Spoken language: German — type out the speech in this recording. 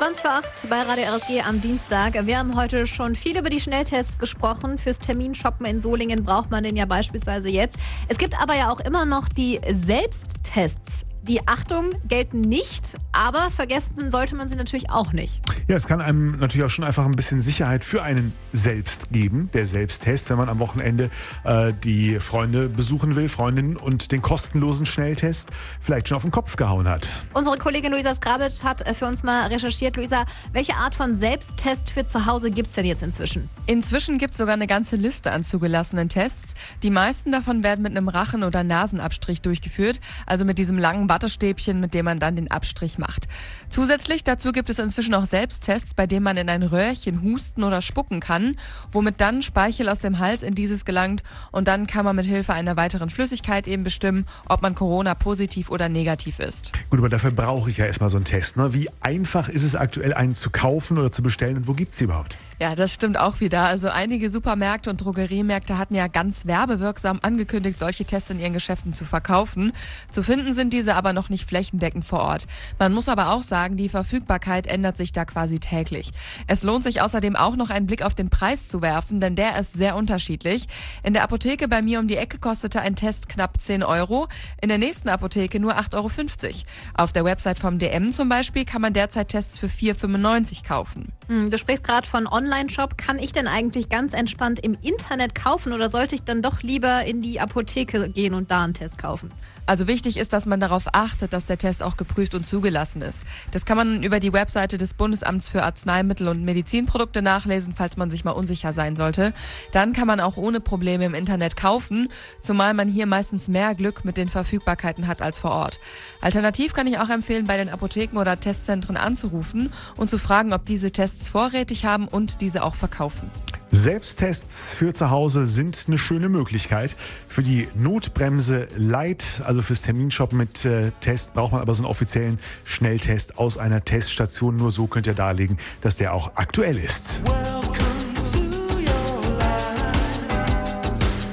20:08 bei Radio RSG am Dienstag. Wir haben heute schon viel über die Schnelltests gesprochen. Fürs Terminshoppen in Solingen braucht man den ja beispielsweise jetzt. Es gibt aber ja auch immer noch die Selbsttests. Die, Achtung, gelten nicht, aber vergessen sollte man sie natürlich auch nicht. Ja, es kann einem natürlich auch schon einfach ein bisschen Sicherheit für einen selbst geben, der Selbsttest, wenn man am Wochenende die Freunde besuchen will, Freundinnen, und den kostenlosen Schnelltest vielleicht schon auf den Kopf gehauen hat. Unsere Kollegin Luisa Skrabic hat für uns mal recherchiert. Luisa, welche Art von Selbsttest für zu Hause gibt es denn jetzt inzwischen? Inzwischen gibt es sogar eine ganze Liste an zugelassenen Tests. Die meisten davon werden mit einem Rachen- oder Nasenabstrich durchgeführt, also mit diesem langen Wattestäbchen, mit dem man dann den Abstrich macht. Zusätzlich dazu gibt es inzwischen auch Selbsttests, bei denen man in ein Röhrchen husten oder spucken kann, womit dann Speichel aus dem Hals in dieses gelangt, und dann kann man mit Hilfe einer weiteren Flüssigkeit eben bestimmen, ob man Corona-positiv oder negativ ist. Gut, aber dafür brauche ich ja erstmal so einen Test, ne? Wie einfach ist es aktuell, einen zu kaufen oder zu bestellen, und wo gibt es sie überhaupt? Ja, das stimmt auch wieder. Also einige Supermärkte und Drogeriemärkte hatten ja ganz werbewirksam angekündigt, solche Tests in ihren Geschäften zu verkaufen. Zu finden sind diese aber noch nicht flächendeckend vor Ort. Man muss aber auch sagen, die Verfügbarkeit ändert sich da quasi täglich. Es lohnt sich außerdem auch noch einen Blick auf den Preis zu werfen, denn der ist sehr unterschiedlich. In der Apotheke bei mir um die Ecke kostete ein Test knapp 10 Euro, in der nächsten Apotheke nur 8,50 Euro. Auf der Website vom DM zum Beispiel kann man derzeit Tests für 4,95 € kaufen. Du sprichst gerade von Online-Shop. Kann ich denn eigentlich ganz entspannt im Internet kaufen oder sollte ich dann doch lieber in die Apotheke gehen und da einen Test kaufen? Also wichtig ist, dass man darauf achtet, dass der Test auch geprüft und zugelassen ist. Das kann man über die Webseite des Bundesamts für Arzneimittel und Medizinprodukte nachlesen, falls man sich mal unsicher sein sollte. Dann kann man auch ohne Probleme im Internet kaufen, zumal man hier meistens mehr Glück mit den Verfügbarkeiten hat als vor Ort. Alternativ kann ich auch empfehlen, bei den Apotheken oder Testzentren anzurufen und zu fragen, ob diese Tests vorrätig haben und diese auch verkaufen. Selbsttests für zu Hause sind eine schöne Möglichkeit. Für die Notbremse Light, also fürs Terminshoppen mit Test, braucht man aber so einen offiziellen Schnelltest aus einer Teststation. Nur so könnt ihr darlegen, dass der auch aktuell ist.